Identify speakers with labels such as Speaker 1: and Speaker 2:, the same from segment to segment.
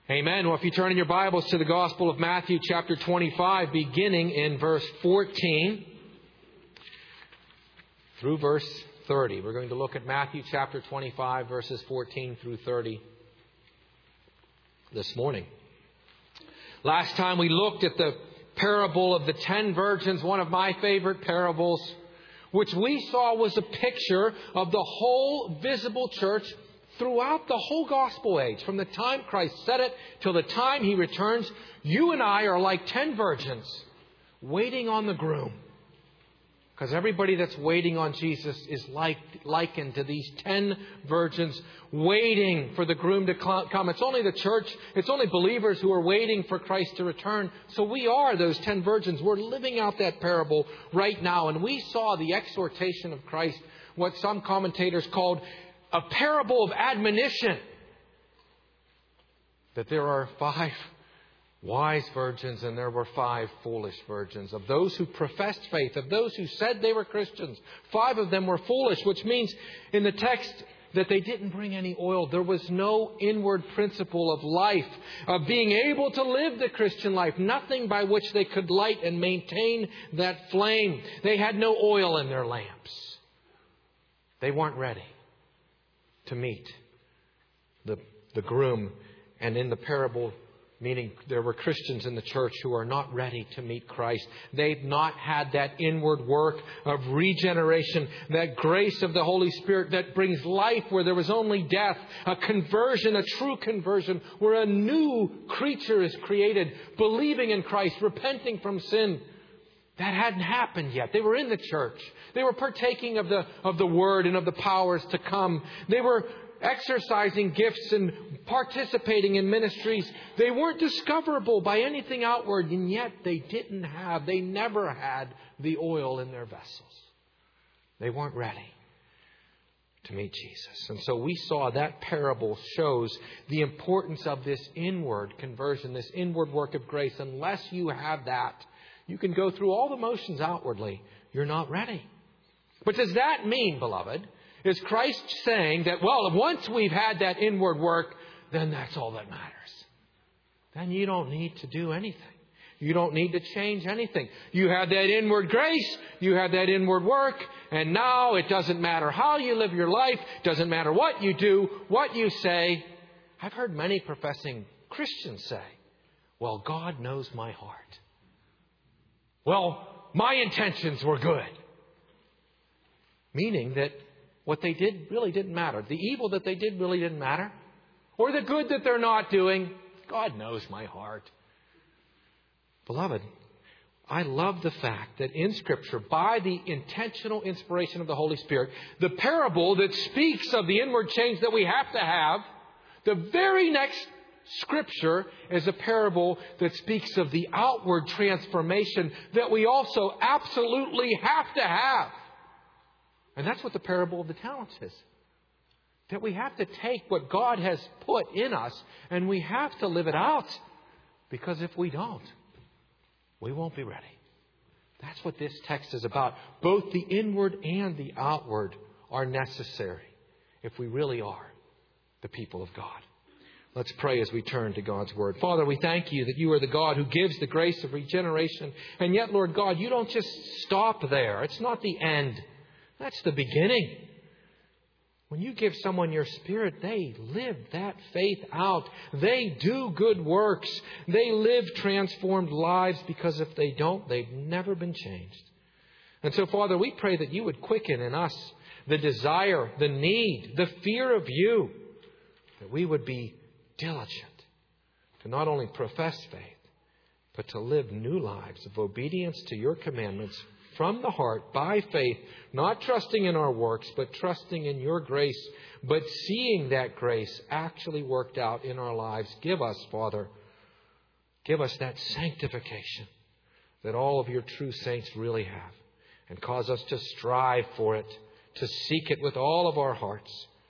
Speaker 1: Amen. Well, if you turn in your Bibles to the Gospel of Matthew chapter 25, beginning in verse 14 through verse 30. We're going to look at Matthew chapter 25, verses 14 through 30 this morning. Last time we looked at the parable of the 10 virgins, one of my favorite parables, which we saw was a picture of the whole visible church throughout the whole gospel age. From the time Christ said it till the time He returns, you and I are like 10 virgins waiting on the groom. Because everybody that's waiting on Jesus is likened to these 10 virgins waiting for the groom to come. It's only the church, it's only believers who are waiting for Christ to return. So we are those 10 virgins. We're living out that parable right now. And we saw the exhortation of Christ, what some commentators called a parable of admonition. That there are 5 wise virgins and there were 5 foolish virgins. Of those who professed faith, of those who said they were Christians, 5 of them were foolish, which means in the text that they didn't bring any oil. There was no inward principle of life, of being able to live the Christian life. Nothing by which they could light and maintain that flame. They had no oil in their lamps. They weren't ready to meet the groom. And in the parable, meaning there were Christians in the church who are not ready to meet Christ. They've not had that inward work of regeneration, that grace of the Holy Spirit that brings life where there was only death, a conversion, a true conversion, where a new creature is created, believing in Christ, repenting from sin. That hadn't happened yet. They were in the church. They were partaking of the Word and of the powers to come. They were exercising gifts and participating in ministries. They weren't discoverable by anything outward, and yet they never had the oil in their vessels. They weren't ready to meet Jesus. And so we saw that parable shows the importance of this inward conversion, this inward work of grace. Unless you have that, you can go through all the motions outwardly. You're not ready. But does that mean, beloved, is Christ saying that, well, once we've had that inward work, then that's all that matters? Then you don't need to do anything. You don't need to change anything. You have that inward grace. You have that inward work. And now it doesn't matter how you live your life. It doesn't matter what you do, what you say. I've heard many professing Christians say, well, God knows my heart. Well, my intentions were good. Meaning that what they did really didn't matter. The evil that they did really didn't matter. Or the good that they're not doing. God knows my heart. Beloved, I love the fact that in Scripture, by the intentional inspiration of the Holy Spirit, the parable that speaks of the inward change that we have to have, the very next Scripture is a parable that speaks of the outward transformation that we also absolutely have to have. And that's what the parable of the talents is. That we have to take what God has put in us and we have to live it out. Because if we don't, we won't be ready. That's what this text is about. Both the inward and the outward are necessary if we really are the people of God. Let's pray as we turn to God's Word. Father, we thank You that You are the God who gives the grace of regeneration. And yet, Lord God, You don't just stop there. It's not the end. That's the beginning. When You give someone Your Spirit, they live that faith out. They do good works. They live transformed lives, because if they don't, they've never been changed. And so, Father, we pray that You would quicken in us the desire, the need, the fear of You, that we would be diligent to not only profess faith, but to live new lives of obedience to Your commandments from the heart, by faith, not trusting in our works, but trusting in Your grace, but seeing that grace actually worked out in our lives. Give us, Father, give us that sanctification that all of Your true saints really have, and cause us to strive for it, to seek it with all of our hearts.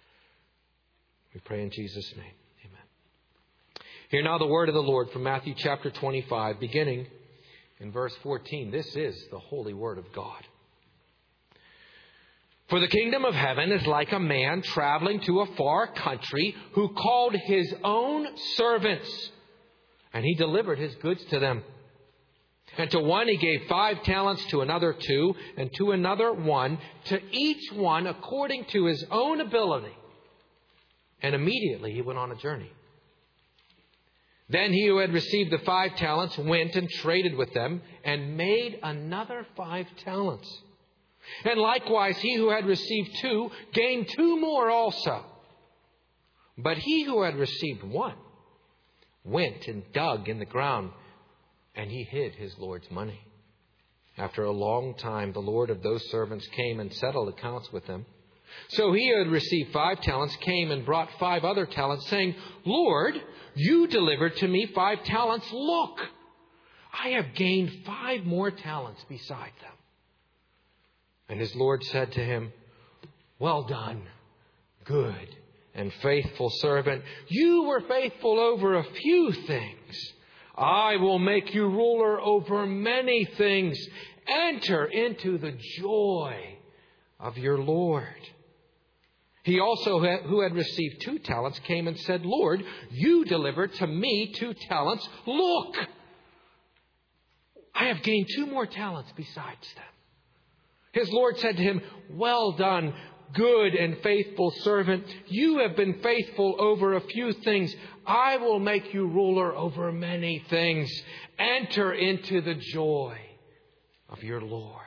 Speaker 1: We pray in Jesus' name. Amen. Hear now the word of the Lord from Matthew chapter 25, beginning in verse 14. This is the holy word of God. For the kingdom of heaven is like a man traveling to a far country who called his own servants, and he delivered his goods to them. And to one he gave 5 talents, to another 2, and to another 1, to each one according to his own ability. And immediately he went on a journey. Then he who had received the 5 talents went and traded with them, and made another 5 talents. And likewise he who had received 2 gained 2 more also. But he who had received 1 went and dug in the ground, and he hid his Lord's money. After a long time the Lord of those servants came and settled accounts with them. So he who had received 5 talents came and brought 5 other talents, saying, Lord, you delivered to me 5 talents. Look, I have gained 5 more talents beside them. And his Lord said to him, Well done, good and faithful servant. You were faithful over a few things. I will make you ruler over many things. Enter into the joy of your Lord. He also, who had received 2 talents, came and said, Lord, you delivered to me 2 talents. Look, I have gained 2 more talents besides them. His Lord said to him, Well done, good and faithful servant. You have been faithful over a few things. I will make you ruler over many things. Enter into the joy of your Lord.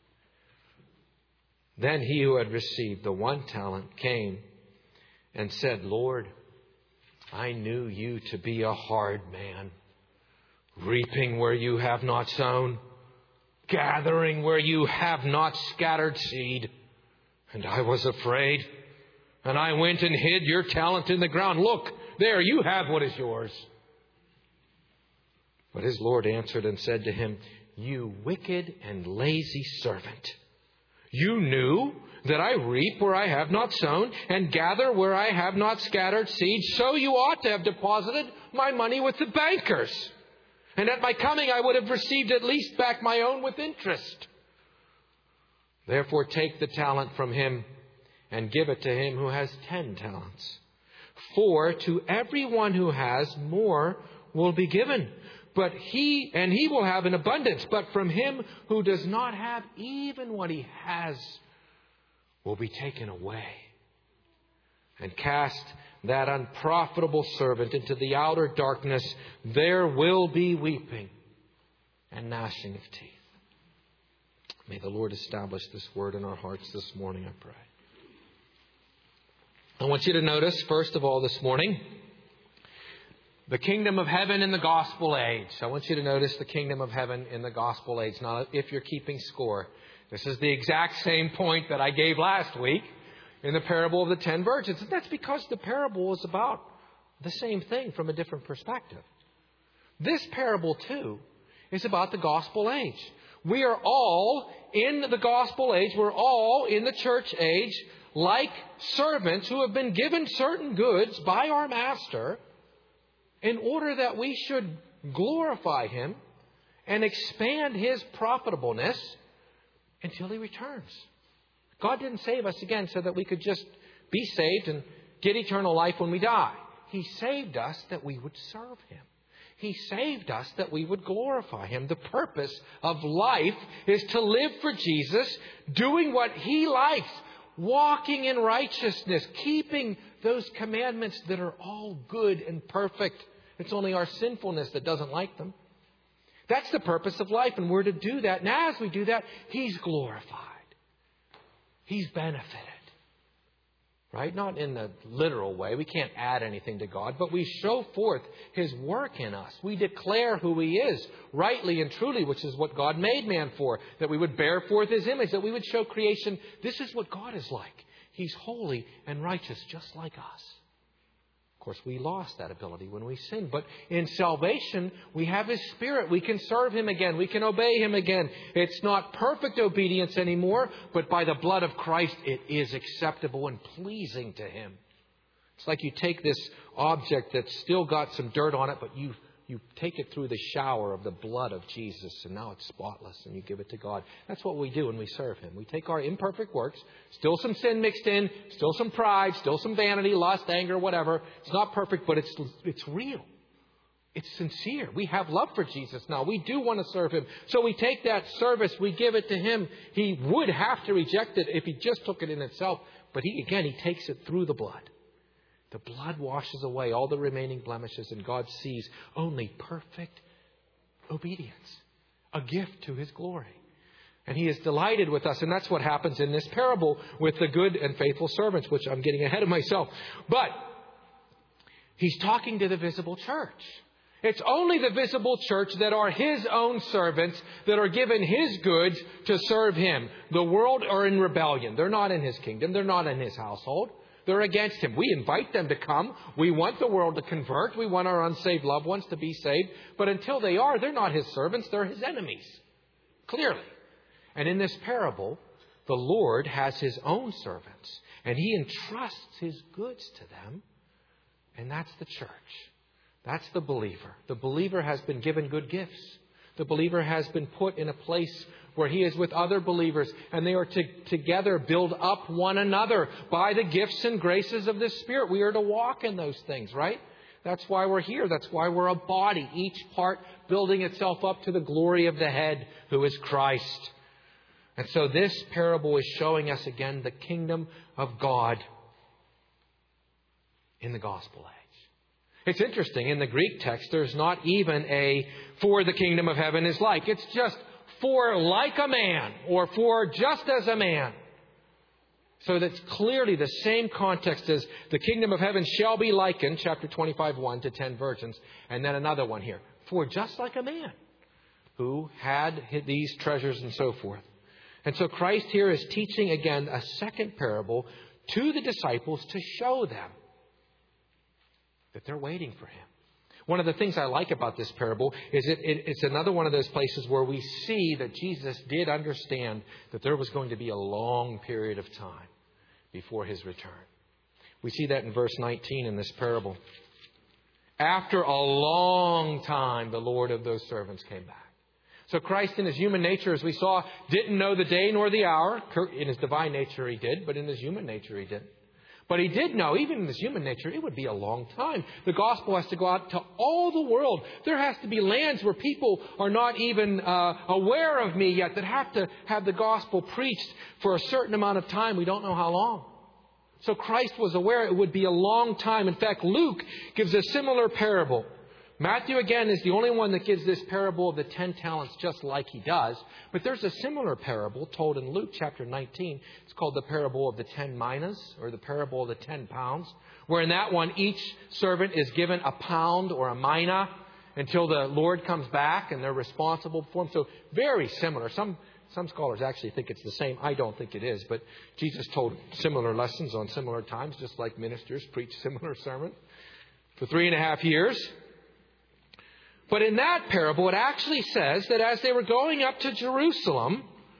Speaker 1: Then he who had received the 1 talent came and said, Lord, I knew you to be a hard man, reaping where you have not sown, gathering where you have not scattered seed. And I was afraid, and I went and hid your talent in the ground. Look, there, you have what is yours. But his Lord answered and said to him, You wicked and lazy servant. You knew that I reap where I have not sown, and gather where I have not scattered seed. So you ought to have deposited my money with the bankers. And at my coming I would have received at least back my own with interest. Therefore take the talent from him and give it to him who has 10 talents. For to everyone who has, more will be given. He will have an abundance. But from him who does not have, even what he has will be taken away. And cast that unprofitable servant into the outer darkness. There will be weeping and gnashing of teeth. May the Lord establish this word in our hearts this morning, I pray. I want you to notice, first of all, this morning, the kingdom of heaven in the gospel age. I want you to notice the kingdom of heaven in the gospel age. Now, if you're keeping score, this is the exact same point that I gave last week in the parable of the 10 virgins. And that's because the parable is about the same thing from a different perspective. This parable, too, is about the gospel age. We are all in the gospel age. We're all in the church age like servants who have been given certain goods by our master in order that we should glorify him and expand his profitableness until he returns. God didn't save us again so that we could just be saved and get eternal life when we die. He saved us that we would serve him. He saved us that we would glorify him. The purpose of life is to live for Jesus, doing what he likes, walking in righteousness, keeping those commandments that are all good and perfect. It's only our sinfulness that doesn't like them. That's the purpose of life, and we're to do that. And as we do that, he's glorified. He's benefited. Right? Not in the literal way. We can't add anything to God, but we show forth his work in us. We declare who he is, rightly and truly, which is what God made man for, that we would bear forth his image, that we would show creation, this is what God is like. He's holy and righteous, just like us. Of course, we lost that ability when we sinned. But in salvation, we have his Spirit. We can serve him again. We can obey him again. It's not perfect obedience anymore, but by the blood of Christ, it is acceptable and pleasing to him. It's like you take this object that's still got some dirt on it, but you you take it through the shower of the blood of Jesus, and now it's spotless, and you give it to God. That's what we do when we serve Him. We take our imperfect works, still some sin mixed in, still some pride, still some vanity, lust, anger, whatever. It's not perfect, but it's real. It's sincere. We have love for Jesus now. We do want to serve Him. So we take that service, we give it to Him. He would have to reject it if He just took it in itself. But He takes it through the blood. The blood washes away all the remaining blemishes, and God sees only perfect obedience, a gift to His glory. And He is delighted with us, and that's what happens in this parable with the good and faithful servants, which I'm getting ahead of myself. But He's talking to the visible church. It's only the visible church that are His own servants that are given His goods to serve Him. The world are in rebellion. They're not in His kingdom. They're not in His household. They're against Him. We invite them to come. We want the world to convert. We want our unsaved loved ones to be saved. But until they are, they're not His servants. They're His enemies. Clearly. And in this parable, the Lord has His own servants. And He entrusts His goods to them. And that's the church. That's the believer. The believer has been given good gifts. The believer has been put in a place where he is with other believers, and they are to together build up one another by the gifts and graces of the Spirit. We are to walk in those things, right? That's why we're here. That's why we're a body, each part building itself up to the glory of the head, who is Christ. And so this parable is showing us again the kingdom of God in the gospel age. It's interesting. In the Greek text, there's not even a "for the kingdom of heaven is like." It's just "for like a man," or "for just as a man." So that's clearly the same context as the kingdom of heaven shall be likened, chapter 25, 1 to 10 virgins. And then another one here. "For just like a man who had these treasures," and so forth. And so Christ here is teaching again a second parable to the disciples to show them that they're waiting for Him. One of the things I like about this parable is it's another one of those places where we see that Jesus did understand that there was going to be a long period of time before His return. We see that in verse 19 in this parable. After a long time, the Lord of those servants came back. So Christ in His human nature, as we saw, didn't know the day nor the hour. In His divine nature He did, but in His human nature He didn't. But He did know, even in His human nature, it would be a long time. The gospel has to go out to all the world. There has to be lands where people are not even aware of Me yet, that have to have the gospel preached for a certain amount of time. We don't know how long. So Christ was aware it would be a long time. In fact, Luke gives a similar parable. Matthew, again, is the only one that gives this parable of the 10 talents just like he does. But there's a similar parable told in Luke chapter 19. It's called the parable of the 10 minas, or the parable of the 10 pounds, where in that one, each servant is given a pound or a mina until the Lord comes back, and they're responsible for him. So very similar. Some scholars actually think it's the same. I don't think it is. But Jesus told similar lessons on similar times, just like ministers preach similar sermons for 3.5 years. But in that parable, it actually says that as they were going up to Jerusalem,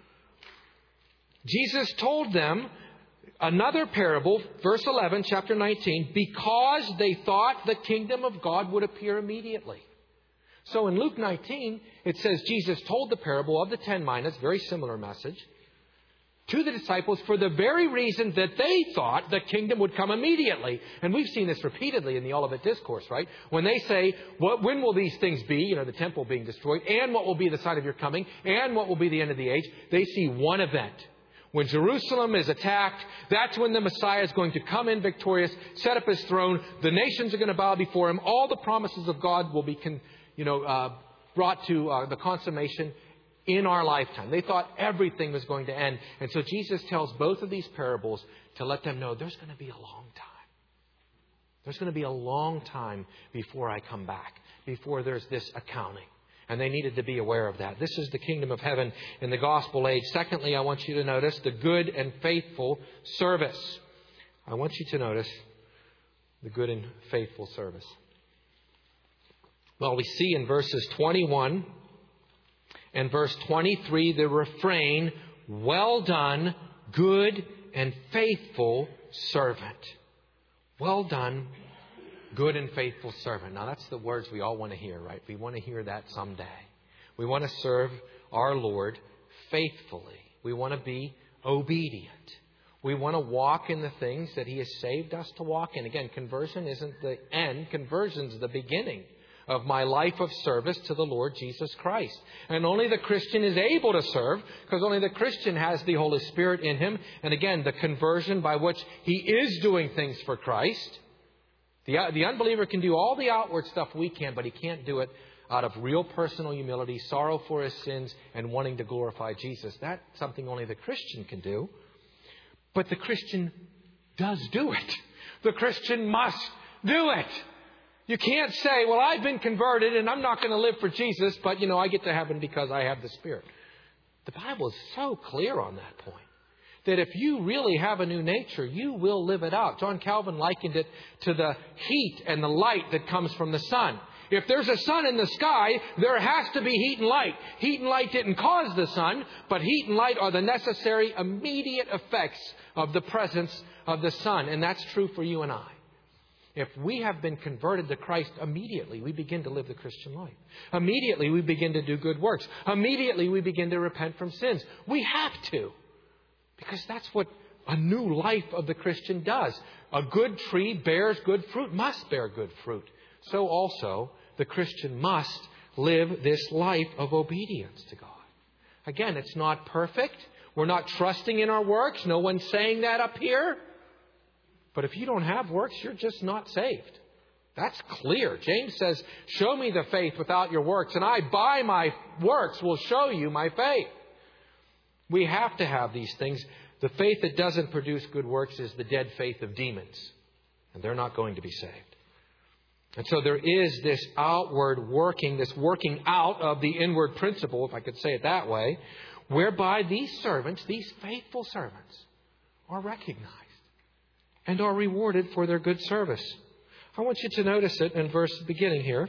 Speaker 1: Jesus told them another parable, verse 11, chapter 19, because they thought the kingdom of God would appear immediately. So in Luke 19, it says Jesus told the parable of the 10 minas, very similar message, to the disciples for the very reason that they thought the kingdom would come immediately. And we've seen this repeatedly in the Olivet Discourse, right? When they say, when will these things be? The temple being destroyed. And what will be the sign of your coming? And what will be the end of the age? They see one event. When Jerusalem is attacked, that's when the Messiah is going to come in victorious, set up His throne. The nations are going to bow before Him. All the promises of God will be brought to the consummation in our lifetime. They thought everything was going to end. And so Jesus tells both of these parables to let them know there's going to be a long time. There's going to be a long time before I come back, before there's this accounting. And they needed to be aware of that. This is the kingdom of heaven in the gospel age. Secondly, I want you to notice the good and faithful service. I want you to notice the good and faithful service. Well, we see in verses 21 and verse 23, the refrain, "Well done, good and faithful servant." Well done, Good and faithful servant. Now that's the words we all want to hear, right? We want to hear that someday. We want to serve our Lord faithfully. We want to be obedient. We want to walk in the things that He has saved us to walk in. Again, conversion isn't the end. Conversion is the beginning of my life of service to the Lord Jesus Christ. And only the Christian is able to serve because only the Christian has the Holy Spirit in him. And again, the conversion by which he is doing things for Christ. The unbeliever can do all the outward stuff we can, but he can't do it out of real personal humility, sorrow for his sins, and wanting to glorify Jesus. That's something only the Christian can do. But the Christian does do it. The Christian must do it. You can't say, well, I've been converted and I'm not going to live for Jesus, but, I get to heaven because I have the Spirit. The Bible is so clear on that point. That if you really have a new nature, you will live it out. John Calvin likened it to the heat and the light that comes from the sun. If there's a sun in the sky, there has to be heat and light. Heat and light didn't cause the sun, but heat and light are the necessary immediate effects of the presence of the sun. And that's true for you and I. If we have been converted to Christ, immediately we begin to live the Christian life. Immediately we begin to do good works. Immediately we begin to repent from sins. We have to. Because that's what a new life of the Christian does. A good tree bears good fruit, must bear good fruit. So also, the Christian must live this life of obedience to God. Again, it's not perfect. We're not trusting in our works. No one's saying that up here. But if you don't have works, you're just not saved. That's clear. James says, show me the faith without your works, and I, by my works, will show you my faith. We have to have these things. The faith that doesn't produce good works is the dead faith of demons. And they're not going to be saved. And so there is this outward working, this working out of the inward principle, if I could say it that way, whereby these servants, these faithful servants, are recognized and are rewarded for their good service. I want you to notice it in verse beginning here.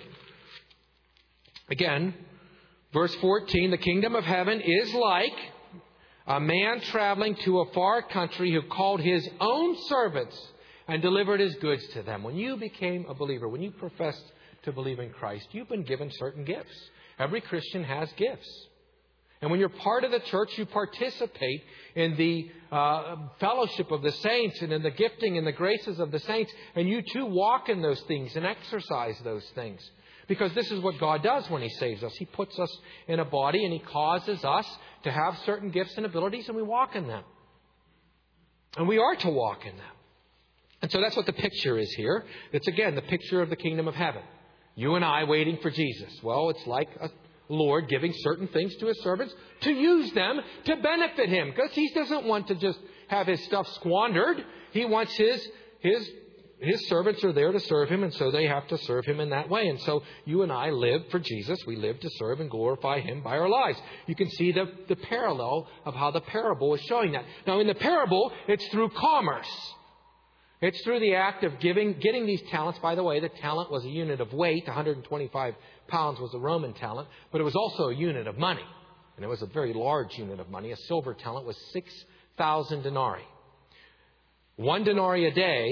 Speaker 1: Again, verse 14, the kingdom of heaven is like a man traveling to a far country who called his own servants and delivered his goods to them. When you became a believer, when you professed to believe in Christ, you've been given certain gifts. Every Christian has gifts. And when you're part of the church, you participate in the fellowship of the saints and in the gifting and the graces of the saints. And you too walk in those things and exercise those things. Because this is what God does when He saves us. He puts us in a body and He causes us to have certain gifts and abilities, and we walk in them. And we are to walk in them. And so that's what the picture is here. It's again the picture of the kingdom of heaven. You and I waiting for Jesus. Well, it's like a Lord giving certain things to His servants to use them to benefit Him. Because He doesn't want to just have His stuff squandered. He wants His servants are there to serve Him, and so they have to serve Him in that way. And so you and I live for Jesus. We live to serve and glorify Him by our lives. You can see the parallel of how the parable is showing that. Now, in the parable, it's through commerce. It's through the act of getting these talents. By the way, the talent was a unit of weight. 125 pounds was a Roman talent, but it was also a unit of money. And it was a very large unit of money. A silver talent was 6,000 denarii. One denarius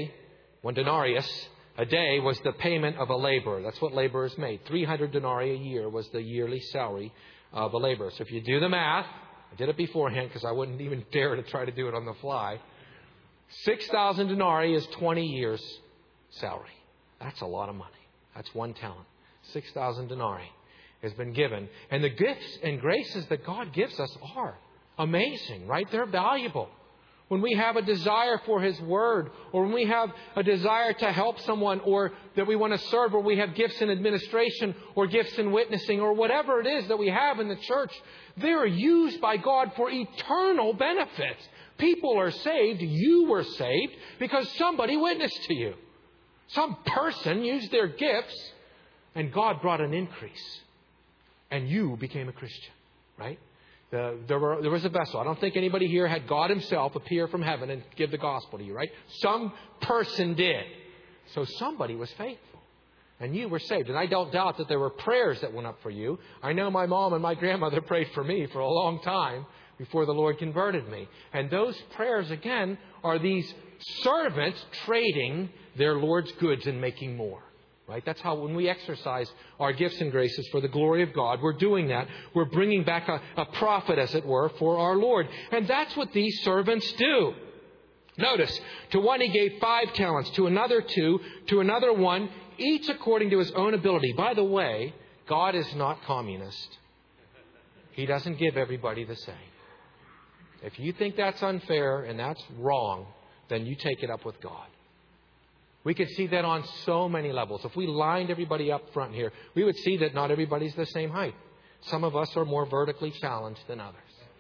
Speaker 1: a day was the payment of a laborer. That's what laborers made. 300 denarii a year was the yearly salary of a laborer. So if you do the math, I did it beforehand because I wouldn't even dare to try to do it on the fly. 6,000 denarii is 20 years' salary. That's a lot of money. That's one talent. 6,000 denarii has been given. And the gifts and graces that God gives us are amazing, right? They're valuable. When we have a desire for His Word, or when we have a desire to help someone, or that we want to serve, or we have gifts in administration, or gifts in witnessing, or whatever it is that we have in the church, they are used by God for eternal benefit. People are saved. You were saved because somebody witnessed to you. Some person used their gifts, and God brought an increase. And you became a Christian, right? There was a vessel. I don't think anybody here had God Himself appear from heaven and give the gospel to you, right? Some person did. So somebody was faithful. And you were saved. And I don't doubt that there were prayers that went up for you. I know my mom and my grandmother prayed for me for a long time. before the Lord converted me. And those prayers, again, are these servants trading their Lord's goods and making more. Right? That's how when we exercise our gifts and graces for the glory of God, we're doing that. We're bringing back a profit, as it were, for our Lord. And that's what these servants do. Notice, to one he gave 5 talents, to another 2, to another 1, each according to his own ability. By the way, God is not communist. He doesn't give everybody the same. If you think that's unfair and that's wrong, then you take it up with God. We could see that on so many levels. If we lined everybody up front here, we would see that not everybody's the same height. Some of us are more vertically challenged than others.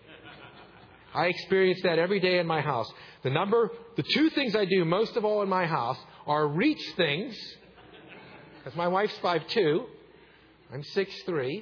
Speaker 1: I experience that every day in my house. The 2 things I do most of all in my house are reach things, because my wife's 5'2", I'm 6'3",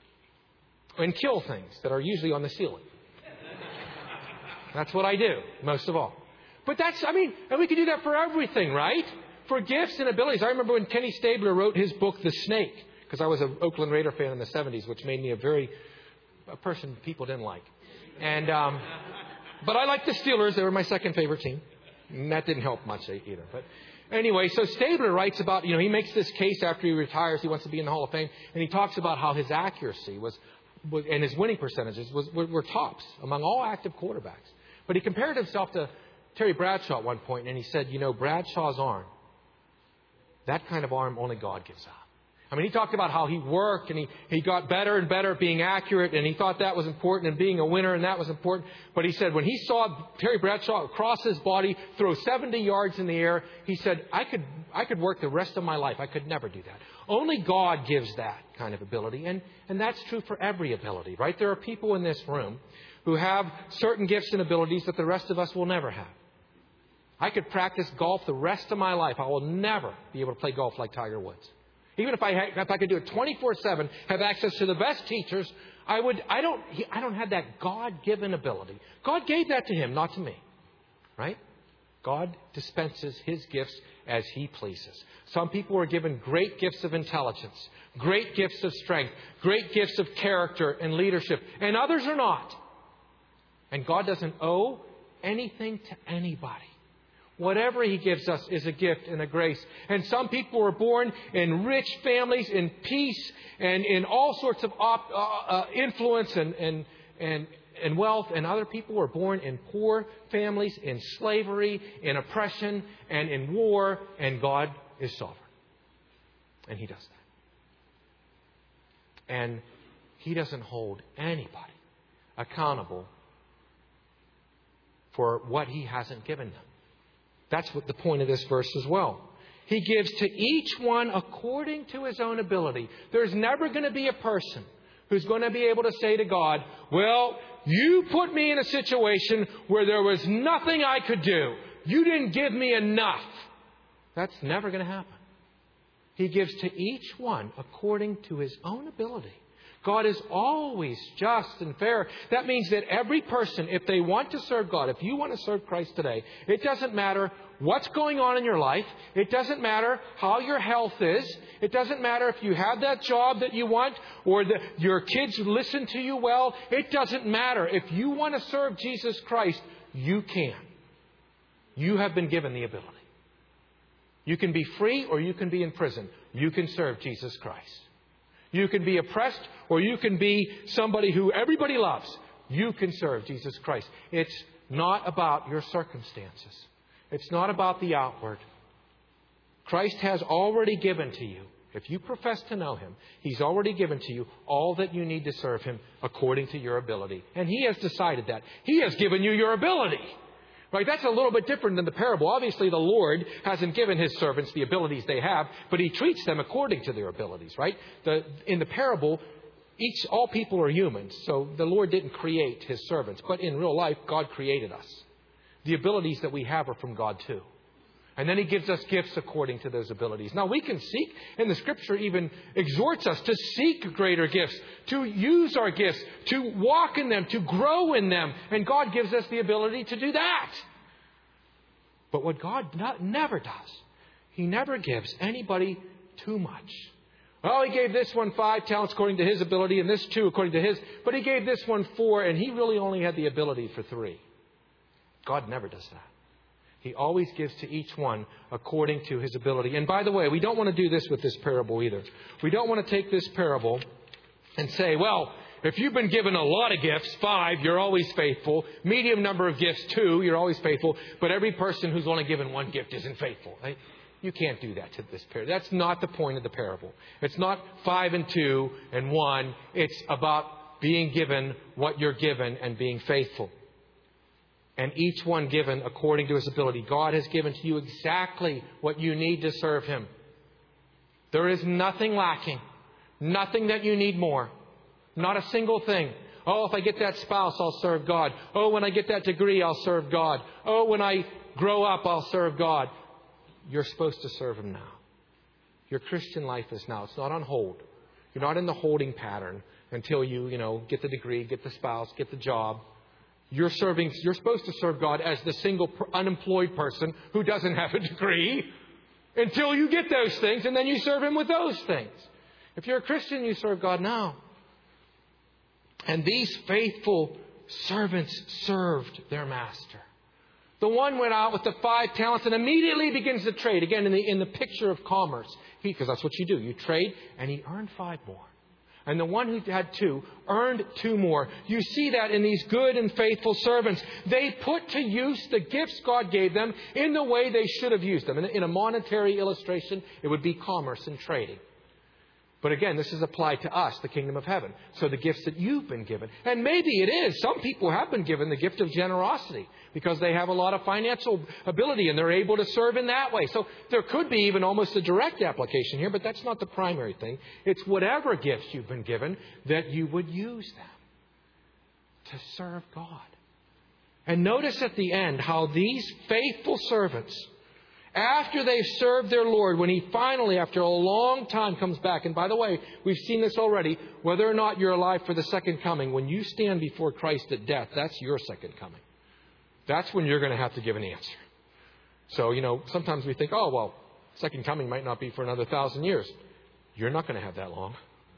Speaker 1: and kill things that are usually on the ceiling. That's what I do most of all. But and we can do that for everything, right? For gifts and abilities. I remember when Kenny Stabler wrote his book, The Snake, because I was an Oakland Raider fan in the 70s, which made me a person people didn't like. And but I liked the Steelers. They were my second favorite team. And that didn't help much either. But anyway, so Stabler writes about, he makes this case after he retires. He wants to be in the Hall of Fame. And he talks about how his accuracy and his winning percentages were tops among all active quarterbacks. But he compared himself to Terry Bradshaw at one point, and he said, Bradshaw's arm, that kind of arm only God gives out. He talked about how he worked and he got better and better at being accurate, and he thought that was important, and being a winner, and that was important. But he said when he saw Terry Bradshaw cross his body, throw 70 yards in the air, he said, I could work the rest of my life. I could never do that. Only God gives that kind of ability, and that's true for every ability, right? There are people in this room who have certain gifts and abilities that the rest of us will never have. I could practice golf the rest of my life. I will never be able to play golf like Tiger Woods. Even if I could do it 24/7, have access to the best teachers, I don't have that God-given ability. God gave that to him, not to me. Right? God dispenses His gifts as He pleases. Some people are given great gifts of intelligence, great gifts of strength, great gifts of character and leadership, and others are not. And God doesn't owe anything to anybody. Whatever He gives us is a gift and a grace. And some people are born in rich families, in peace, and in all sorts of influence and wealth. And other people are born in poor families, in slavery, in oppression, and in war. And God is sovereign. And He does that. And He doesn't hold anybody accountable for what He hasn't given them. That's what the point of this verse as well. He gives to each one according to his own ability. There's never going to be a person who's going to be able to say to God, well, you put me in a situation where there was nothing I could do. You didn't give me enough. That's never going to happen. He gives to each one according to his own ability. God is always just and fair. That means that every person, if they want to serve God, if you want to serve Christ today, it doesn't matter what's going on in your life. It doesn't matter how your health is. It doesn't matter if you have that job that you want or your kids listen to you well. It doesn't matter. If you want to serve Jesus Christ, you can. You have been given the ability. You can be free or you can be in prison. You can serve Jesus Christ. You can be oppressed or you can be somebody who everybody loves. You can serve Jesus Christ. It's not about your circumstances. It's not about the outward. Christ has already given to you. If you profess to know Him, He's already given to you all that you need to serve Him according to your ability. And He has decided that. He has given you your ability. Right? That's a little bit different than the parable. Obviously, the Lord hasn't given His servants the abilities they have, but He treats them according to their abilities, right? In the parable, all people are humans, so the Lord didn't create His servants. But in real life, God created us. The abilities that we have are from God too. And then He gives us gifts according to those abilities. Now, we can seek, and the Scripture even exhorts us to seek greater gifts, to use our gifts, to walk in them, to grow in them. And God gives us the ability to do that. But what God never does, He never gives anybody too much Oh, he gave this one 5 talents according to his ability, and this 2 according to his. But he gave this one 4, and he really only had the ability for 3. God never does that. He always gives to each one according to his ability. And by the way, we don't want to do this with this parable either. We don't want to take this parable and say, well, if you've been given a lot of gifts, 5, you're always faithful. Medium number of gifts, 2, you're always faithful. But every person who's only given 1 gift isn't faithful. Right? You can't do that to this parable. That's not the point of the parable. It's not 5 and 2 and 1. It's about being given what you're given and being faithful. And each one given according to his ability. God has given to you exactly what you need to serve him. There is nothing lacking. Nothing that you need more. Not a single thing. Oh, if I get that spouse, I'll serve God. Oh, when I get that degree, I'll serve God. Oh, when I grow up, I'll serve God. You're supposed to serve him now. Your Christian life is now. It's not on hold. You're not in the holding pattern until you get the degree, get the spouse, get the job. You're supposed to serve God as the single unemployed person who doesn't have a degree until you get those things, and then you serve him with those things. If you're a Christian, you serve God now. And these faithful servants served their master. The one went out with the 5 talents and immediately begins to trade. Again, in the picture of commerce. Because that's what you do. You trade, and he earned 5 more. And the one who had 2 earned 2 more. You see that in these good and faithful servants. They put to use the gifts God gave them in the way they should have used them. In a monetary illustration, it would be commerce and trading. But again, this is applied to us, the kingdom of heaven. So the gifts that you've been given. And maybe it is. Some people have been given the gift of generosity because they have a lot of financial ability and they're able to serve in that way. So there could be even almost a direct application here, but that's not the primary thing. It's whatever gifts you've been given that you would use them to serve God. And notice at the end how these faithful servants, after they've served their Lord, when he finally, after a long time, comes back. And by the way, we've seen this already. Whether or not you're alive for the second coming, when you stand before Christ at death, that's your second coming. That's when you're going to have to give an answer. So, sometimes we think, oh, well, second coming might not be for another 1,000 years. You're not going to have that long.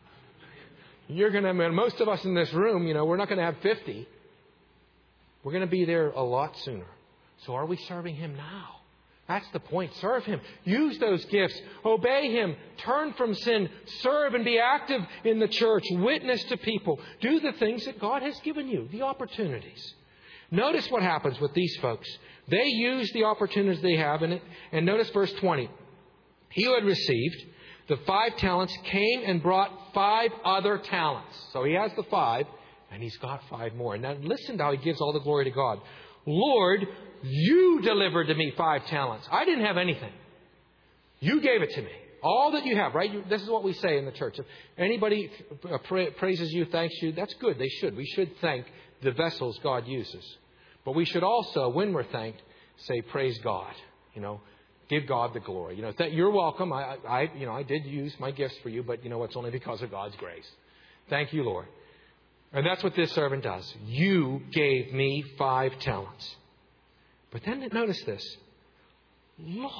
Speaker 1: Most of us in this room, we're not going to have 50. We're going to be there a lot sooner. So are we serving him now? That's the point. Serve him. Use those gifts. Obey him. Turn from sin. Serve and be active in the church. Witness to people. Do the things that God has given you. The opportunities. Notice what happens with these folks. They use the opportunities they have. And notice verse 20. He who had received the 5 talents came and brought 5 other talents. So he has the 5 and he's got 5 more. Now listen to how he gives all the glory to God. Lord, you delivered to me 5 talents. I didn't have anything. You gave it to me. All that you have, right? This is what we say in the church. If anybody praises you, thanks you, that's good. They should. We should thank the vessels God uses. But we should also, when we're thanked, say, praise God. Give God the glory. You're welcome. I did use my gifts for you, but it's only because of God's grace. Thank you, Lord. And that's what this servant does. You gave me 5 talents. But then notice this. Look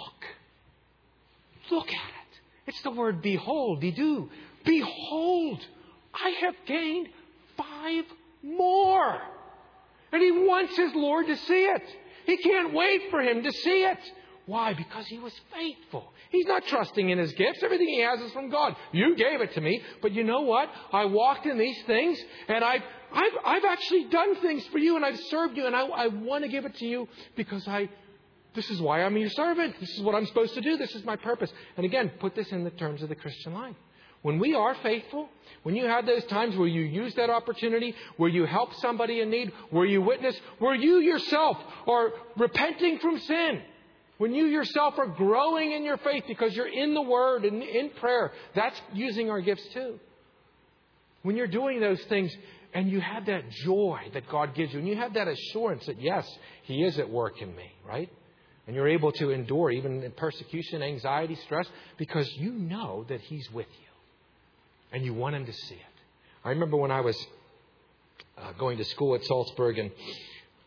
Speaker 1: at it. It's the word behold. Vidu. Behold, I have gained 5 more. And he wants his Lord to see it. He can't wait for him to see it. Why? Because he was faithful. He's not trusting in his gifts. Everything he has is from God. You gave it to me. But you know what? I walked in these things and I've actually done things for you and I've served you and I want to give it to you because this is why I'm your servant. This is what I'm supposed to do. This is my purpose. And again, put this in the terms of the Christian life. When we are faithful, when you have those times where you use that opportunity, where you help somebody in need, where you witness, where you yourself are repenting from sin, when you yourself are growing in your faith because you're in the Word and in prayer, that's using our gifts too. When you're doing those things and you have that joy that God gives you, and you have that assurance that, yes, He is at work in me, right? And you're able to endure even in persecution, anxiety, stress, because you know that He's with you. And you want Him to see it. I remember when I was going to school at Salzburg, and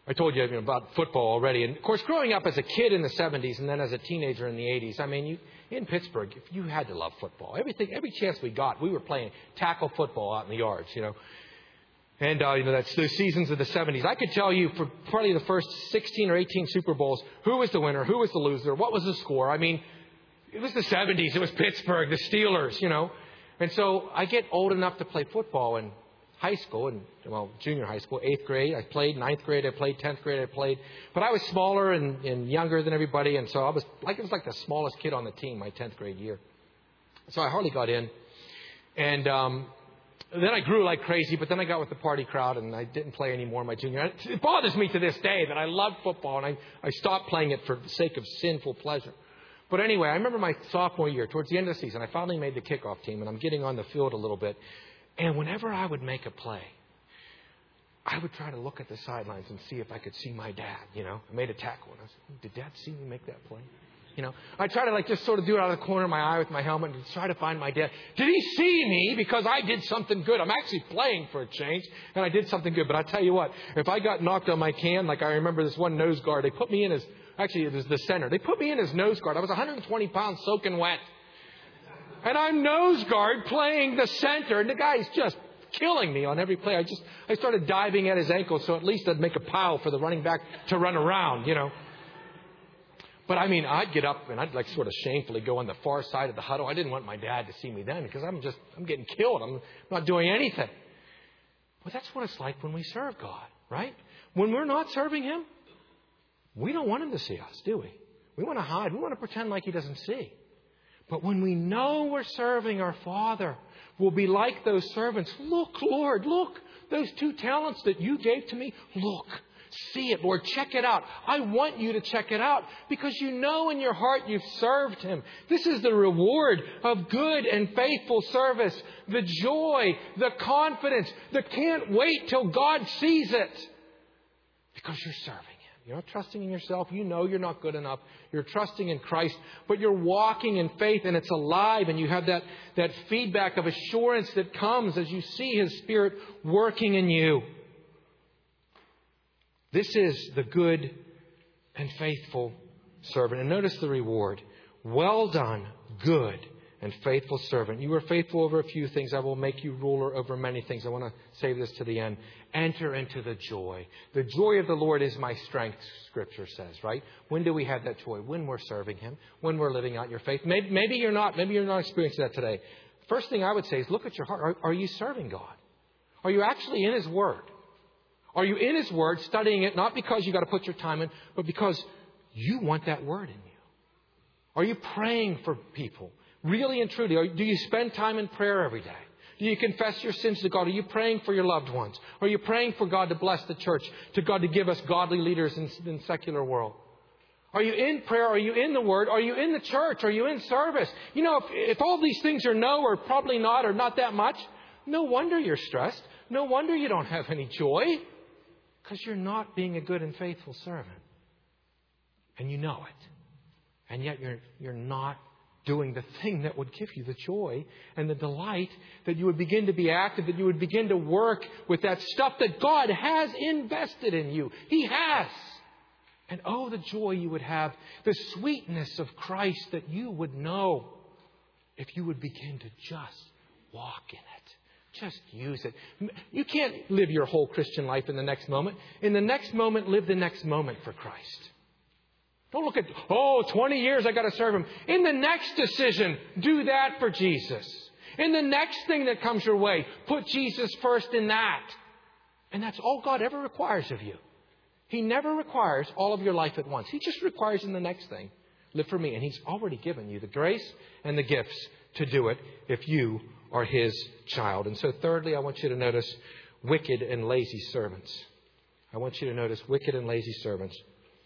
Speaker 1: I told you about football already. And, of course, growing up as a kid in the 70s and then as a teenager in the 80s, I mean, in Pittsburgh, you had to love football. Every chance we got, we were playing tackle football out in the yards, And, that's the seasons of the 70s. I could tell you for probably the first 16 or 18 Super Bowls, who was the winner, who was the loser, what was the score. I mean, it was the 70s. It was Pittsburgh, the Steelers, And so I get old enough to play football in high school, junior high school, 8th grade. I played 9th grade. I played 10th grade. I played. But I was smaller and younger than everybody. And so I was like the smallest kid on the team my 10th grade year. So I hardly got in. And then I grew like crazy, but then I got with the party crowd and I didn't play anymore my junior. It bothers me to this day that I loved football and I stopped playing it for the sake of sinful pleasure. But anyway, I remember my sophomore year, towards the end of the season, I finally made the kickoff team and I'm getting on the field a little bit. And whenever I would make a play, I would try to look at the sidelines and see if I could see my dad, I made a tackle and I said, did Dad see me make that play? I try to just sort of do it out of the corner of my eye with my helmet and try to find my dad. Did he see me because I did something good? I'm actually playing for a change and I did something good. But I tell you what, if I got knocked on my can, like I remember this one nose guard, they put me in as, actually it was the center. They put me in as nose guard. I was 120 pounds soaking wet. And I'm nose guard playing the center, and the guy's just killing me on every play. I started diving at his ankles, so at least I'd make a pile for the running back to run around, But I mean, I'd get up and I'd sort of shamefully go on the far side of the huddle. I didn't want my dad to see me then because I'm getting killed. I'm not doing anything. Well, that's what it's like when we serve God, right? When we're not serving Him, we don't want Him to see us, do we? We want to hide. We want to pretend like He doesn't see. But when we know we're serving our Father, we'll be like those servants. Look, Lord, look, those 2 talents that you gave to me. Look, see it, Lord, check it out. I want you to check it out because you know in your heart you've served Him. This is the reward of good and faithful service. The joy, the confidence, the can't wait till God sees it because you're serving Him. You're not trusting in yourself. You know you're not good enough. You're trusting in Christ, but you're walking in faith and it's alive and you have that feedback of assurance that comes as you see His Spirit working in you. This is the good and faithful servant. And notice the reward. Well done, good and faithful servant. You were faithful over a few things. I will make you ruler over many things. I want to save this to the end. Enter into the joy. The joy of the Lord is my strength, Scripture says, right? When do we have that joy? When we're serving Him. When we're living out your faith. Maybe you're not. Maybe you're not experiencing that today. First thing I would say is look at your heart. Are you serving God? Are you actually in His Word? Are you in His Word, studying it, not because you've got to put your time in, but because you want that Word in you? Are you praying for people? Really and truly, do you spend time in prayer every day? Do you confess your sins to God? Are you praying for your loved ones? Are you praying for God to bless the church, to God to give us godly leaders in the secular world? Are you in prayer? Are you in the Word? Are you in the church? Are you in service? If all these things are no or probably not or not that much, no wonder you're stressed. No wonder you don't have any joy because you're not being a good and faithful servant. And you know it. And yet you're not doing the thing that would give you the joy and the delight, that you would begin to be active, that you would begin to work with that stuff that God has invested in you. He has. And oh, the joy you would have, the sweetness of Christ that you would know if you would begin to just walk in it. Just use it. You can't live your whole Christian life in the next moment. In the next moment, live the next moment for Christ. Don't look at, 20 years I got to serve Him. In the next decision, do that for Jesus. In the next thing that comes your way, put Jesus first in that. And that's all God ever requires of you. He never requires all of your life at once. He just requires in the next thing, live for me. And He's already given you the grace and the gifts to do it if you are His child. And so thirdly, I want you to notice wicked and lazy servants. I want you to notice wicked and lazy servants.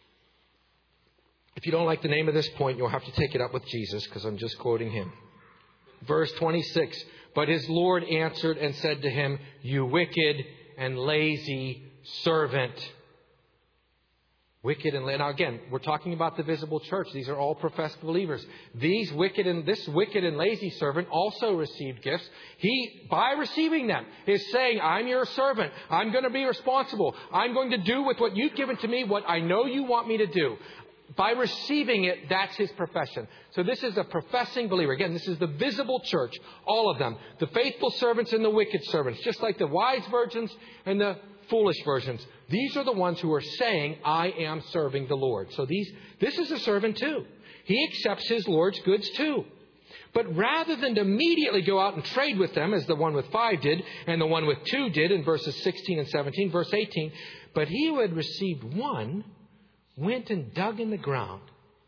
Speaker 1: If you don't like the name of this point, you'll have to take it up with Jesus because I'm just quoting Him. Verse 26, but His Lord answered and said to him, you wicked and lazy servant. Wicked and now again, we're talking about the visible church. These are all professed believers. This wicked and lazy servant also received gifts. He, by receiving them, is saying, I'm your servant. I'm going to be responsible. I'm going to do with what you've given to me what I know you want me to do. By receiving it, that's his profession. So this is a professing believer. Again, this is the visible church, all of them. The faithful servants and the wicked servants, just like the wise virgins and the foolish virgins. These are the ones who are saying, I am serving the Lord. So this is a servant too. He accepts his Lord's goods too. But rather than to immediately go out and trade with them, as the one with 5 did, and the one with 2 did in verses 16 and 17, verse 18, but he who had received 1 went and dug in the ground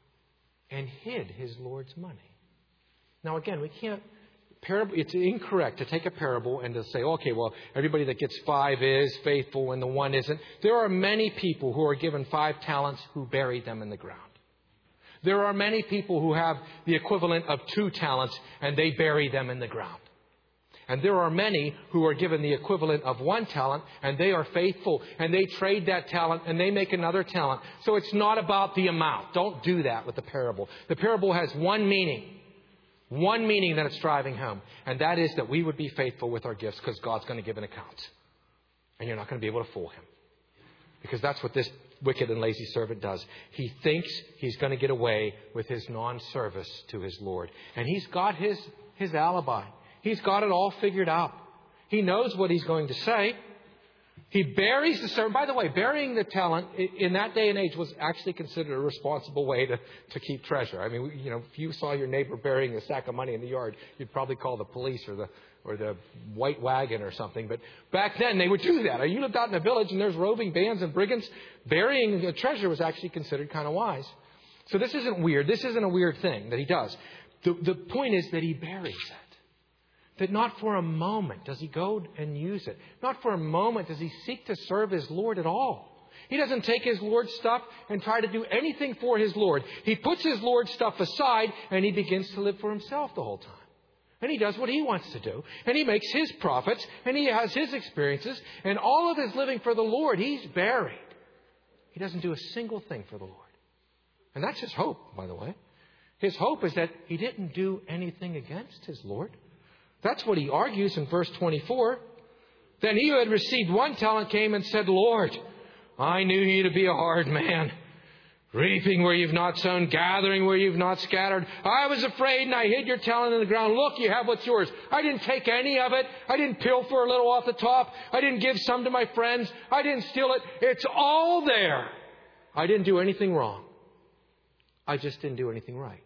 Speaker 1: and hid his Lord's money. Now again, we can't... It's incorrect to take a parable and to say, okay, well, everybody that gets 5 is faithful and the 1 isn't. There are many people who are given 5 talents who buried them in the ground. There are many people who have the equivalent of 2 talents and they bury them in the ground. And there are many who are given the equivalent of 1 talent and they are faithful and they trade that talent and they make another talent. So it's not about the amount. Don't do that with the parable. The parable has one meaning. One meaning that it's driving home. And that is that we would be faithful with our gifts because God's going to give an account. And you're not going to be able to fool him. Because that's what this wicked and lazy servant does. He thinks he's going to get away with his non-service to his Lord. And he's got his alibi. He's got it all figured out. He knows what he's going to say. He buries the servant. By the way, burying the talent in that day and age was actually considered a responsible way to keep treasure. I mean, if you saw your neighbor burying a sack of money in the yard, you'd probably call the police or the white wagon or something. But back then they would do that. You lived out in a village and there's roving bands and brigands. Burying the treasure was actually considered kind of wise. So this isn't weird. This isn't a weird thing that he does. The point is that he buries it. That not for a moment does he go and use it. Not for a moment does he seek to serve his Lord at all. He doesn't take his Lord's stuff and try to do anything for his Lord. He puts his Lord's stuff aside and he begins to live for himself the whole time. And he does what he wants to do. And he makes his profits and he has his experiences. And all of his living for the Lord, he's buried. He doesn't do a single thing for the Lord. And that's his hope, by the way. His hope is that he didn't do anything against his Lord. That's what he argues in verse 24. Then he who had received 1 talent came and said, Lord, I knew you to be a hard man, reaping where you've not sown, gathering where you've not scattered. I was afraid and I hid your talent in the ground. Look, you have what's yours. I didn't take any of it. I didn't pilfer a little off the top. I didn't give some to my friends. I didn't steal it. It's all there. I didn't do anything wrong. I just didn't do anything right.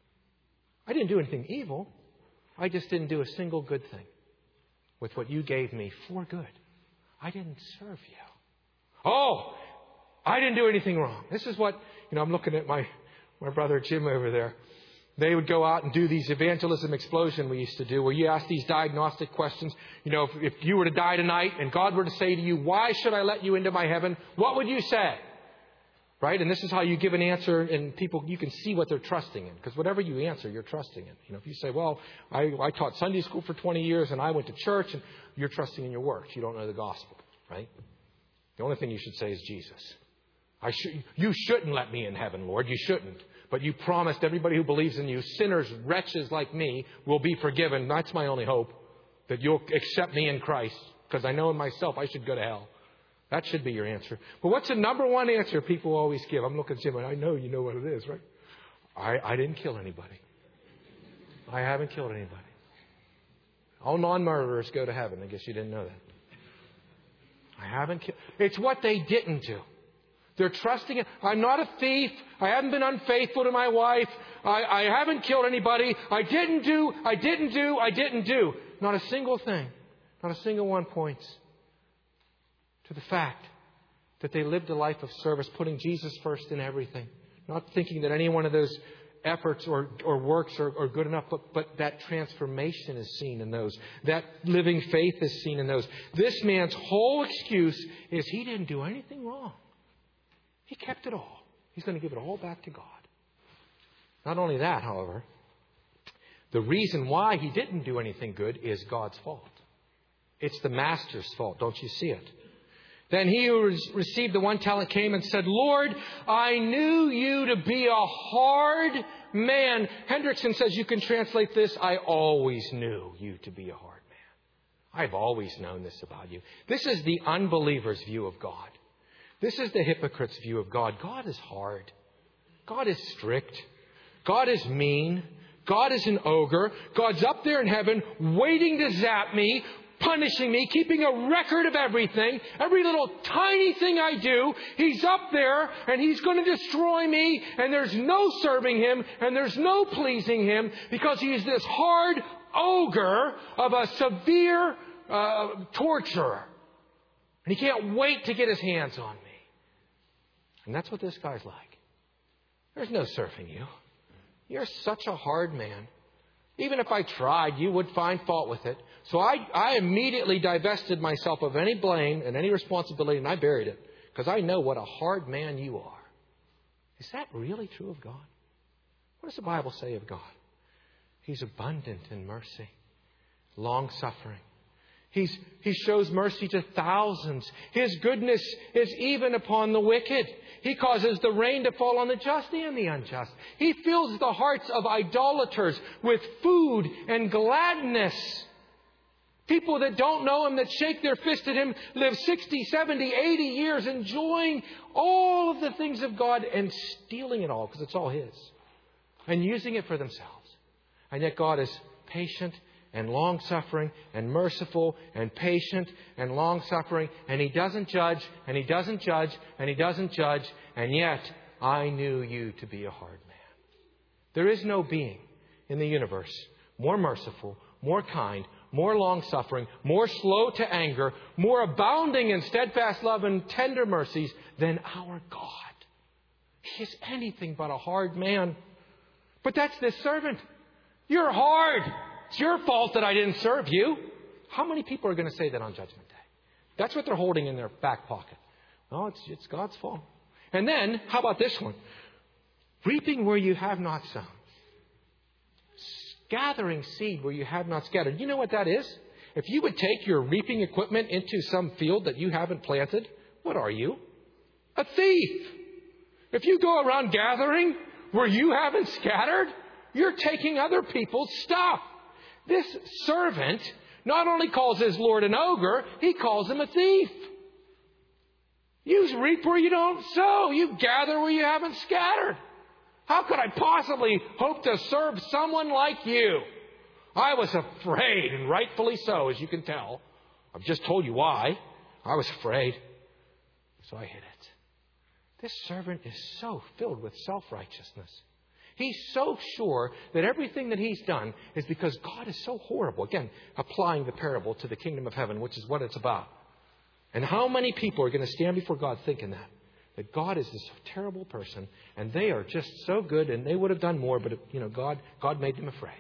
Speaker 1: I didn't do anything evil. I just didn't do a single good thing with what you gave me for good. I didn't serve you. Oh, I didn't do anything wrong. This is what, I'm looking at my brother Jim over there. They would go out and do these evangelism explosion we used to do, where you ask these diagnostic questions. If you were to die tonight and God were to say to you, why should I let you into my heaven? What would you say? Right? And this is how you give an answer, and people, you can see what they're trusting in. Because whatever you answer, you're trusting in. If you say, well, I taught Sunday school for 20 years and I went to church, and you're trusting in your works. You don't know the gospel, right? The only thing you should say is Jesus. You shouldn't let me in heaven, Lord. You shouldn't. But you promised everybody who believes in you, sinners, wretches like me, will be forgiven. That's my only hope, that you'll accept me in Christ. Because I know in myself I should go to hell. That should be your answer. But what's the number one answer people always give? I'm looking at Jim and I know you know what it is, right? I didn't kill anybody. I haven't killed anybody. All non-murderers go to heaven. I guess you didn't know that. I haven't killed. It's what they didn't do. They're trusting it. I'm not a thief. I haven't been unfaithful to my wife. I haven't killed anybody. I didn't do. Not a single thing. Not a single one points to the fact that they lived a life of service, putting Jesus first in everything. Not thinking that any one of those efforts or works are good enough, but that transformation is seen in those. That living faith is seen in those. This man's whole excuse is he didn't do anything wrong. He kept it all. He's going to give it all back to God. Not only that, however, the reason why he didn't do anything good is God's fault. It's the master's fault. Don't you see it? Then he who received the 1 talent came and said, Lord, I knew you to be a hard man. Hendrickson says you can translate this, I always knew you to be a hard man. I've always known this about you. This is the unbeliever's view of God. This is the hypocrite's view of God. God is hard. God is strict. God is mean. God is an ogre. God's up there in heaven waiting to zap me, punishing me, keeping a record of everything, every little tiny thing I do. He's up there and He's going to destroy me, and there's no serving Him and there's no pleasing Him because He's this hard ogre of a severe torturer. And He can't wait to get His hands on me. And that's what this guy's like. There's no serving you. You're such a hard man. Even if I tried, you would find fault with it. So I immediately divested myself of any blame and any responsibility, and I buried it. Because I know what a hard man you are. Is that really true of God? What does the Bible say of God? He's abundant in mercy, long-suffering. He shows mercy to thousands. His goodness is even upon the wicked. He causes the rain to fall on the just and the unjust. He fills the hearts of idolaters with food and gladness. People that don't know Him, that shake their fist at Him, live 60, 70, 80 years enjoying all of the things of God and stealing it all because it's all His. And using it for themselves. And yet God is patient and long-suffering and merciful and patient and long-suffering. And He doesn't judge, and He doesn't judge, and He doesn't judge. And yet, I knew you to be a hard man. There is no being in the universe more merciful, more kind, more long-suffering, more slow to anger, more abounding in steadfast love and tender mercies than our God. He is anything but a hard man. But that's this servant. You're hard. It's your fault that I didn't serve you. How many people are going to say that on Judgment Day? That's what they're holding in their back pocket. Well, it's God's fault. And then, how about this one? Reaping where you have not sown. Gathering seed where you have not scattered. You know what that is? If you would take your reaping equipment into some field that you haven't planted, what are you? A thief. If you go around gathering where you haven't scattered, you're taking other people's stuff. This servant not only calls his Lord an ogre, he calls him a thief. You reap where you don't sow. You gather where you haven't scattered. How could I possibly hope to serve someone like you? I was afraid, and rightfully so, as you can tell. I've just told you why. I was afraid. So I hid it. This servant is so filled with self-righteousness. He's so sure that everything that he's done is because God is so horrible. Again, applying the parable to the kingdom of heaven, which is what it's about. And how many people are going to stand before God thinking that God is this terrible person, and they are just so good, and they would have done more, but God made them afraid.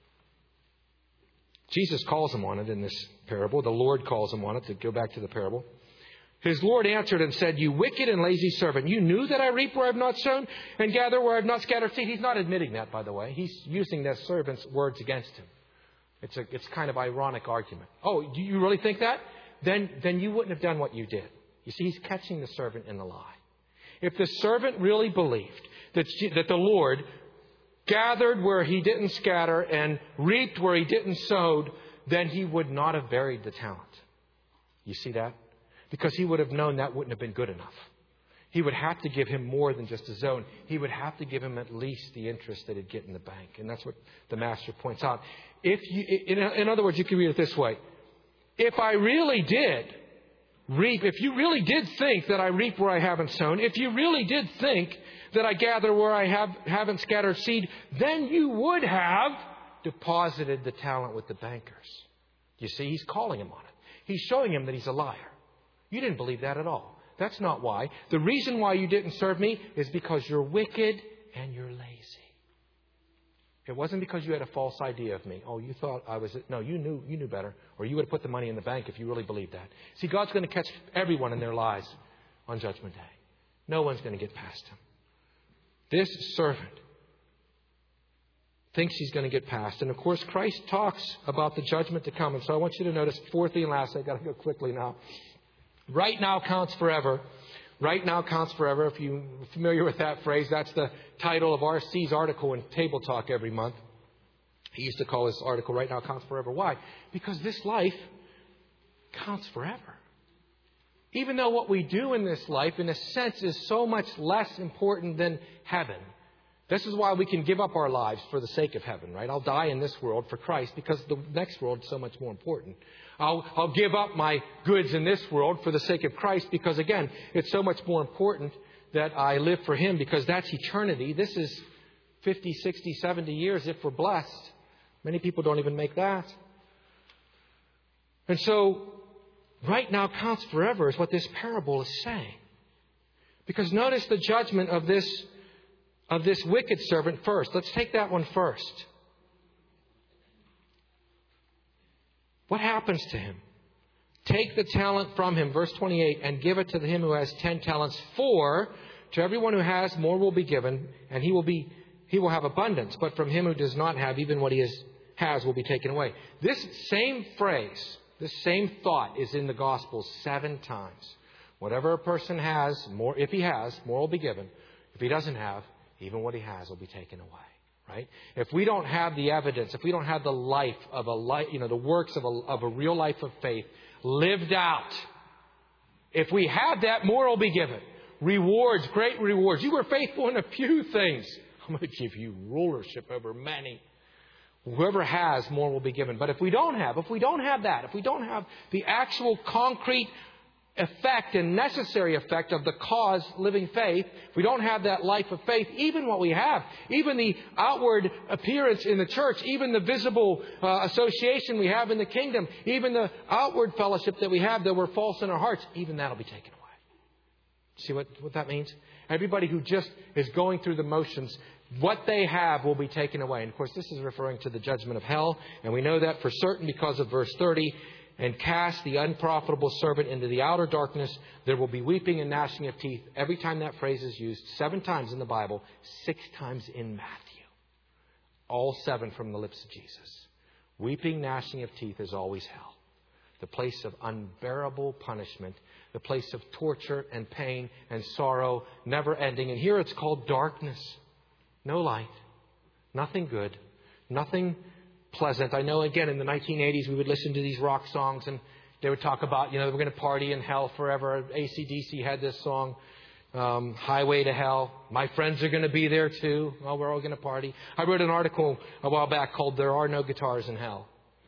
Speaker 1: Jesus calls him on it in this parable. The Lord calls him on it, to go back to the parable. His Lord answered and said, "You wicked and lazy servant, you knew that I reap where I have not sown and gather where I have not scattered seed." He's not admitting that, by the way. He's using that servant's words against him. It's kind of ironic argument. Oh, do you really think that? Then you wouldn't have done what you did. You see, he's catching the servant in the lie. If the servant really believed that the Lord gathered where he didn't scatter and reaped where he didn't sow, then he would not have buried the talent. You see that? Because he would have known that wouldn't have been good enough. He would have to give him more than just a zone. He would have to give him at least the interest that he'd get in the bank. And that's what the master points out. In other words, you can read it this way. If I really did reap, if you really did think that I reap where I haven't sown, if you really did think that I gather where I haven't scattered seed, then you would have deposited the talent with the bankers. You see, he's calling him on it. He's showing him that he's a liar. You didn't believe that at all. That's not why. The reason why you didn't serve me is because you're wicked and you're lazy. It wasn't because you had a false idea of me. Oh, you thought I was... No, you knew better. Or you would have put the money in the bank if you really believed that. See, God's going to catch everyone in their lies on Judgment Day. No one's going to get past him. This servant thinks he's going to get past. And of course, Christ talks about the judgment to come. And so I want you to notice, fourthly and lastly, I've got to go quickly now. Right now counts forever. Right now counts forever. If you're familiar with that phrase, that's the title of R.C.'s article in Table Talk every month. He used to call his article, Right Now Counts Forever. Why? Because this life counts forever. Even though what we do in this life, in a sense, is so much less important than heaven. This is why we can give up our lives for the sake of heaven, right? I'll die in this world for Christ because the next world is so much more important. I'll give up my goods in this world for the sake of Christ because, again, it's so much more important that I live for Him because that's eternity. This is 50, 60, 70 years if we're blessed. Many people don't even make that. And so, right now counts forever is what this parable is saying. Because notice the judgment of this wicked servant first. Let's take that one first. What happens to him? Take the talent from him, verse 28, and give it to him who has 10 talents. For to everyone who has, more will be given, and he will have abundance. But from him who does not have, even what he has will be taken away. This same phrase, this same thought is in the Gospels 7 times. Whatever a person has, more, if he has, more will be given. If he doesn't have, even what he has will be taken away. Right? If we don't have the evidence, if we don't have the life of the works of a real life of faith lived out, if we have that, more will be given. Rewards, great rewards. You were faithful in a few things. I'm going to give you rulership over many. Whoever has, more will be given. But if we don't have that, if we don't have the actual concrete effect and necessary effect of the cause living faith, if we don't have that life of faith, even what we have, even the outward appearance in the church, even the visible association we have in the kingdom, even the outward fellowship that we have, that we're false in our hearts, even that will be taken away. See what that means? Everybody who just is going through the motions, what they have will be taken away. And of course, this is referring to the judgment of hell. And we know that for certain because of verse 30. And cast the unprofitable servant into the outer darkness. There will be weeping and gnashing of teeth. Every time that phrase is used, 7 times in the Bible, 6 times in Matthew. All 7 from the lips of Jesus. Weeping, gnashing of teeth is always hell. The place of unbearable punishment. The place of torture and pain and sorrow, never ending. And here it's called darkness. No light. Nothing good. Nothing pleasant. I know, again, in the 1980s, we would listen to these rock songs and they would talk about, we're going to party in hell forever. AC/DC had this song, Highway to Hell. My friends are going to be there too. Well, we're all going to party. I wrote an article a while back called There Are No Guitars in Hell.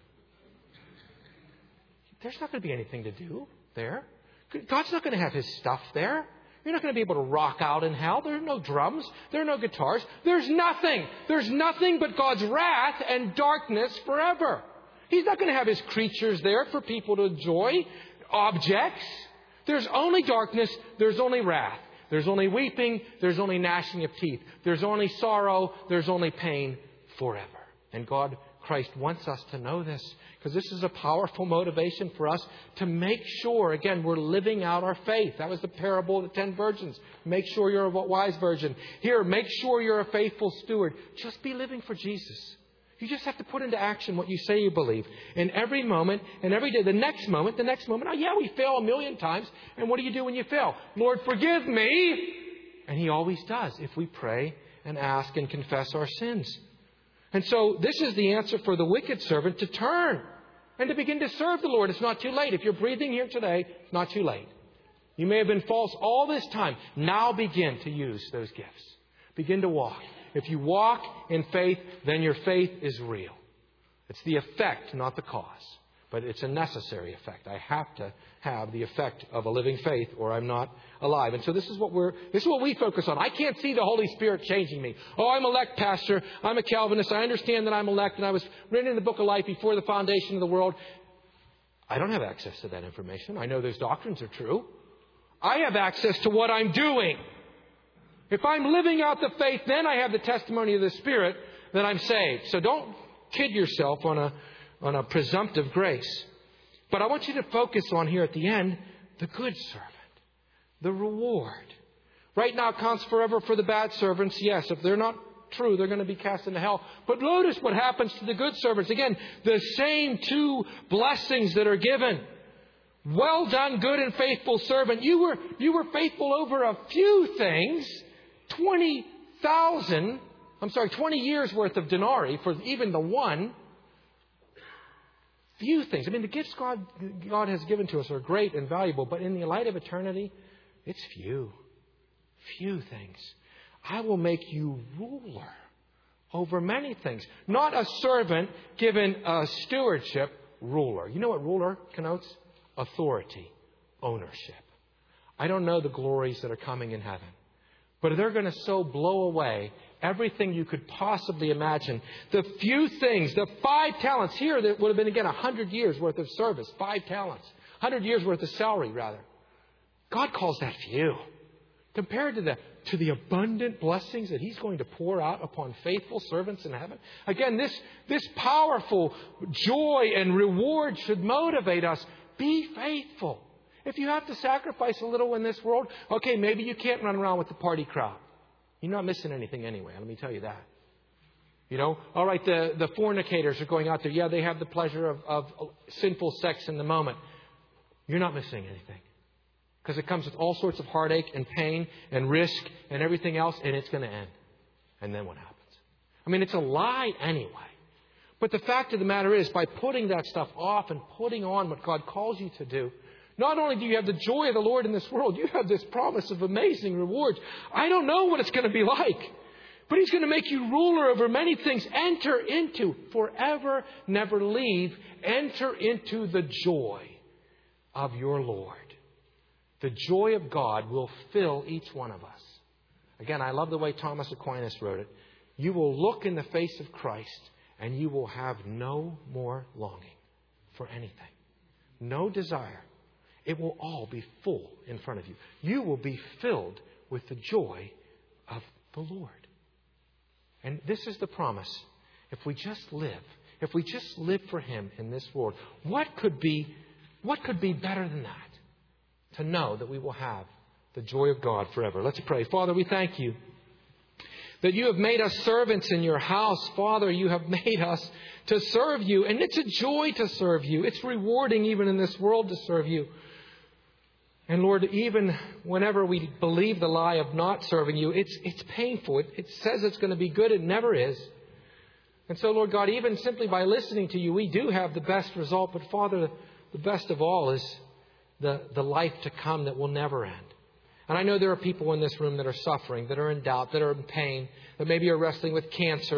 Speaker 1: There's not going to be anything to do there. God's not going to have His stuff there. You're not going to be able to rock out in hell. There are no drums. There are no guitars. There's nothing. There's nothing but God's wrath and darkness forever. He's not going to have His creatures there for people to enjoy, objects. There's only darkness. There's only wrath. There's only weeping. There's only gnashing of teeth. There's only sorrow. There's only pain forever. And Christ wants us to know this because this is a powerful motivation for us to make sure, again, we're living out our faith. That was the parable of the 10 virgins. Make sure you're a wise virgin. Here, make sure you're a faithful steward. Just be living for Jesus. You just have to put into action what you say you believe. In every moment and every day, the next moment. Oh, yeah, we fail a million times. And what do you do when you fail? Lord, forgive me. And He always does if we pray and ask and confess our sins. And so this is the answer for the wicked servant to turn and to begin to serve the Lord. It's not too late. If you're breathing here today, it's not too late. You may have been false all this time. Now begin to use those gifts. Begin to walk. If you walk in faith, then your faith is real. It's the effect, not the cause. But it's a necessary effect. I have to have the effect of a living faith or I'm not alive. And so this is what we focus on. I can't see the Holy Spirit changing me. Oh, I'm elect, Pastor. I'm a Calvinist. I understand that I'm elect and I was written in the book of life before the foundation of the world. I don't have access to that information. I know those doctrines are true. I have access to what I'm doing. If I'm living out the faith, then I have the testimony of the Spirit that I'm saved. So don't kid yourself on a presumptive grace. But I want you to focus on here at the end, the good servant, the reward. Right now counts forever for the bad servants. Yes, if they're not true, they're going to be cast into hell. But notice what happens to the good servants. Again, the same 2 blessings that are given. Well done, good and faithful servant. You were faithful over a few things. 20 years worth of denarii for even the one. Few things. I mean, the gifts God has given to us are great and valuable, but in the light of eternity, it's few. Few things. I will make you ruler over many things. Not a servant given a stewardship, ruler. You know what ruler connotes? Authority, ownership. I don't know the glories that are coming in heaven, but they're going to so blow away everything you could possibly imagine. The few things, the 5 talents here that would have been, again, 100 years worth of service. 5 talents. 100 years worth of salary, rather. God calls that few. Compared to the abundant blessings that He's going to pour out upon faithful servants in heaven. Again, this powerful joy and reward should motivate us. Be faithful. If you have to sacrifice a little in this world, okay, maybe you can't run around with the party crowd. You're not missing anything anyway. Let me tell you that. You know, all right, the fornicators are going out there. Yeah, they have the pleasure of sinful sex in the moment. You're not missing anything. Because it comes with all sorts of heartache and pain and risk and everything else, and it's going to end. And then what happens? I mean, it's a lie anyway. But the fact of the matter is, by putting that stuff off and putting on what God calls you to do, not only do you have the joy of the Lord in this world, you have this promise of amazing rewards. I don't know what it's going to be like, but He's going to make you ruler over many things. Enter into, forever, never leave, enter into the joy of your Lord. The joy of God will fill each one of us. Again, I love the way Thomas Aquinas wrote it. You will look in the face of Christ and you will have no more longing for anything. No desire. It will all be full in front of you. You will be filled with the joy of the Lord. And this is the promise. If we just live for Him in this world, what could be better than that? To know that we will have the joy of God forever. Let's pray. Father, we thank You that You have made us servants in Your house. Father, You have made us to serve You. And it's a joy to serve You. It's rewarding even in this world to serve You. And Lord, even whenever we believe the lie of not serving You, it's painful. It says it's going to be good. It never is. And so, Lord God, even simply by listening to You, we do have the best result. But Father, the best of all is the life to come that will never end. And I know there are people in this room that are suffering, that are in doubt, that are in pain, that maybe are wrestling with cancer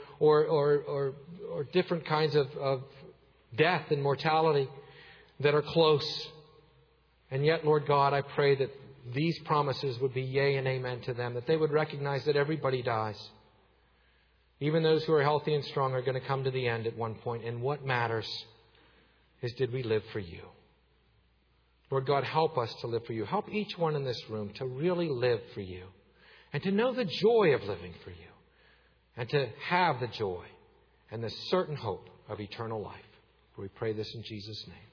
Speaker 1: or different kinds of death and mortality that are close. And yet, Lord God, I pray that these promises would be yea and amen to them, that they would recognize that everybody dies. Even those who are healthy and strong are going to come to the end at one point. And what matters is, did we live for You? Lord God, help us to live for You. Help each one in this room to really live for You and to know the joy of living for You and to have the joy and the certain hope of eternal life. We pray this in Jesus' name.